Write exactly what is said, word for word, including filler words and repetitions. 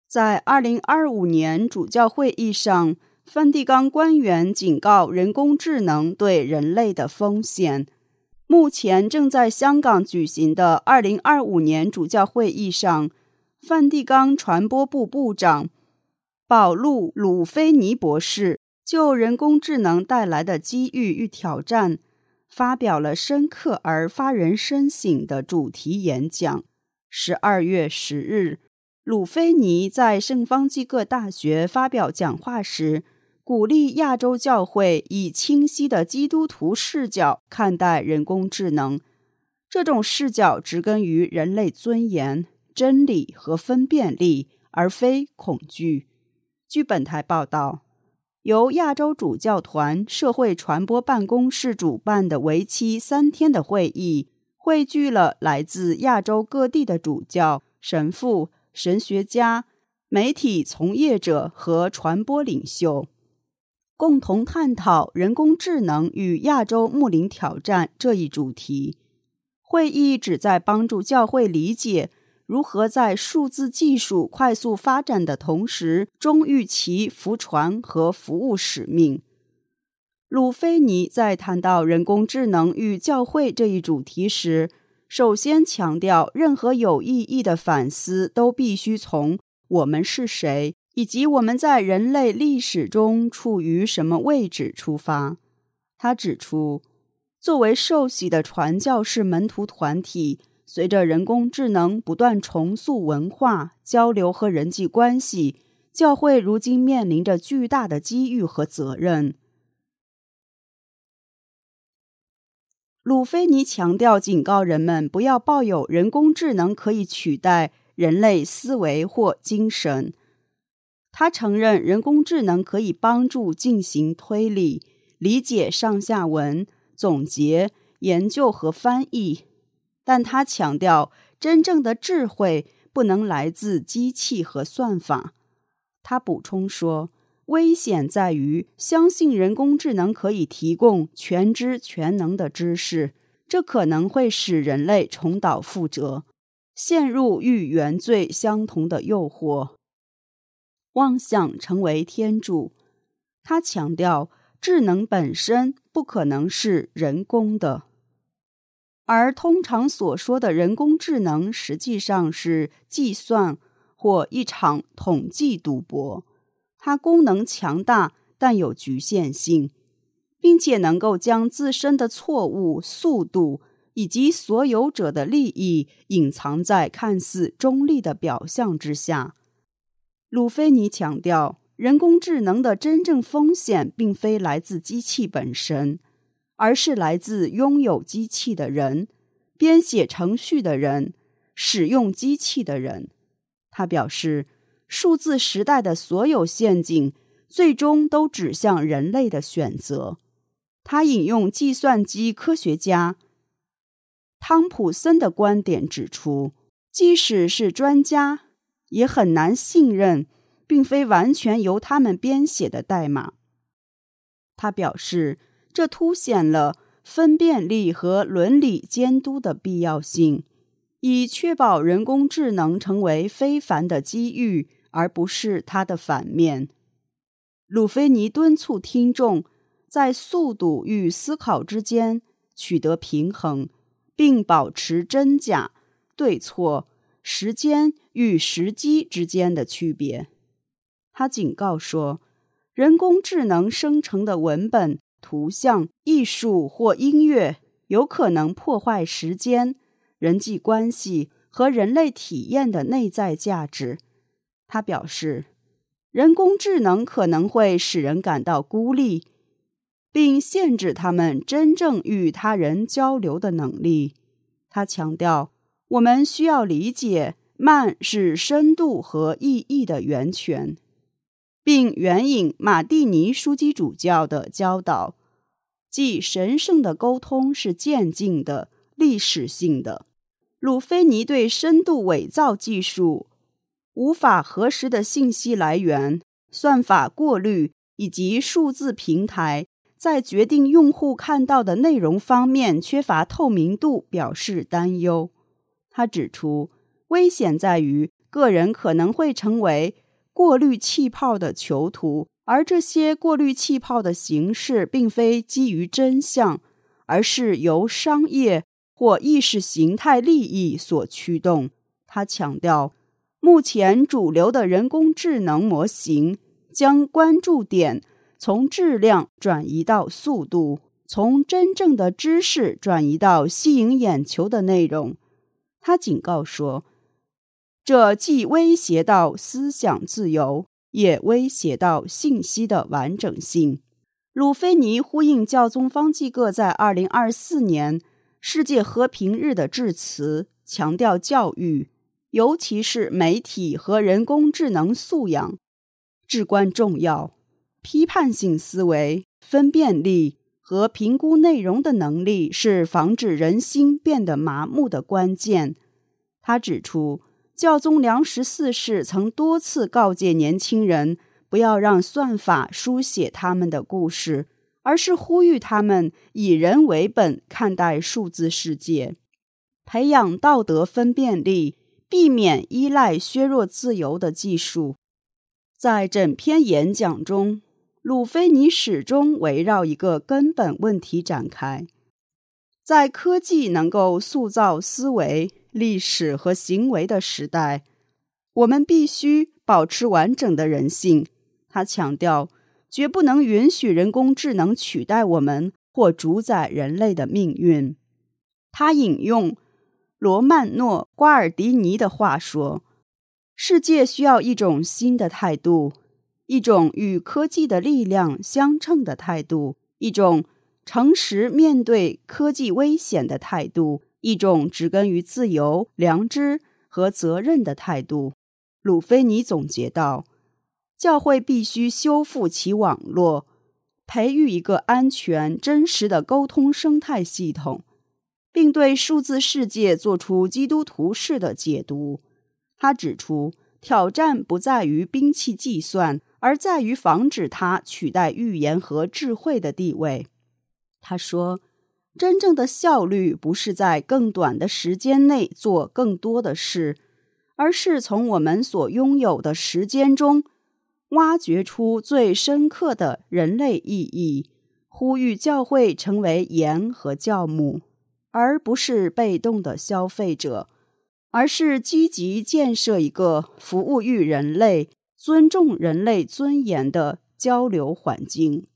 在二零二五年主教会议上，梵蒂冈官员警告人工智能对人类的风险。目前正在香港举行的二零二五年主教会议上，梵蒂冈传播部部长保禄·鲁菲尼博士就人工智能带来的机遇与挑战发表了深刻而发人深省的主题演讲。十二月十日，鲁菲尼在圣方济各大学发表讲话时，鼓励亚洲教会以清晰的基督徒视角看待人工智能。这种视角植根于人类尊严、真理和分辨力，而非恐惧。据本台报道，由亚洲主教团社会传播办公室主办的为期三天的会议，汇聚了来自亚洲各地的主教、神父、神学家、媒体从业者和传播领袖，共同探讨人工智能与亚洲睦邻挑战这一主题。会议旨在帮助教会理解如何在数字技术快速发展的同时，忠于其福传和服务使命。鲁菲尼在谈到人工智能与教会这一主题时，首先强调任何有意义的反思都必须从我们是谁以及我们在人类历史中处于什么位置出发。他指出，作为受洗的传教士门徒团体，随着人工智能不断重塑文化、交流和人际关系，教会如今面临着巨大的机遇和责任。鲁菲尼强调，警告人们不要抱有人工智能可以取代人类思维或精神。他承认人工智能可以帮助进行推理、理解上下文、总结、研究和翻译，但他强调，真正的智慧不能来自机器和算法。他补充说，危险在于相信人工智能可以提供全知全能的知识，这可能会使人类重蹈覆辙，陷入与原罪相同的诱惑，妄想成为天主。他强调，智能本身不可能是人工的，而通常所说的人工智能实际上是计算或一场统计赌博。它功能强大，但有局限性，并且能够将自身的错误、速度以及所有者的利益隐藏在看似中立的表象之下。鲁菲尼强调，人工智能的真正风险并非来自机器本身，而是来自拥有机器的人、编写程序的人、使用机器的人。他表示，数字时代的所有陷阱最终都指向人类的选择。他引用计算机科学家汤普森的观点指出，即使是专家，也很难信任并非完全由他们编写的代码。他表示，这凸显了分辨力和伦理监督的必要性，以确保人工智能成为非凡的机遇，而不是它的反面。鲁菲尼敦促听众在速度与思考之间取得平衡，并保持真假、对错、时间与时机之间的区别。他警告说，人工智能生成的文本、图像、艺术或音乐有可能破坏时间、人际关系和人类体验的内在价值。他表示，人工智能可能会使人感到孤立，并限制他们真正与他人交流的能力。他强调，我们需要理解慢是深度和意义的源泉，并援引马蒂尼枢机主教的教导，即神圣的沟通是渐进的、历史性的。鲁菲尼对深度伪造技术、无法核实的信息来源、算法过滤以及数字平台在决定用户看到的内容方面缺乏透明度表示担忧。他指出，危险在于个人可能会成为过滤气泡的囚徒，而这些过滤气泡的形式并非基于真相，而是由商业或意识形态利益所驱动。他强调，目前主流的人工智能模型将关注点从质量转移到速度，从真正的知识转移到吸引眼球的内容。他警告说，这既威胁到思想自由，也威胁到信息的完整性。鲁菲尼呼应教宗方济各在二零二四年世界和平日的致辞，强调教育，尤其是媒体和人工智能素养至关重要。批判性思维、分辨力和评估内容的能力是防止人心变得麻木的关键。他指出，教宗良十四世曾多次告诫年轻人不要让算法书写他们的故事，而是呼吁他们以人为本看待数字世界，培养道德分辨力，避免依赖削弱自由的技术。在整篇演讲中，鲁菲尼始终围绕一个根本问题展开：在科技能够塑造思维、历史和行为的时代，我们必须保持完整的人性。他强调，绝不能允许人工智能取代我们或主宰人类的命运。他引用罗曼诺·瓜尔迪尼的话说，世界需要一种新的态度，一种与科技的力量相称的态度，一种诚实面对科技危险的态度，一种植根于自由、良知和责任的态度。鲁菲尼总结道，教会必须修复其网络，培育一个安全、真实的沟通生态系统，并对数字世界做出基督徒式的解读。他指出，挑战不在于摒弃计算，而在于防止它取代预言和智慧的地位。他说，真正的效率不是在更短的时间内做更多的事，而是从我们所拥有的时间中挖掘出最深刻的人类意义，呼吁教会成为盐和酵母，而不是被动的消费者，而是积极建设一个服务于人类、尊重人类尊严的交流环境。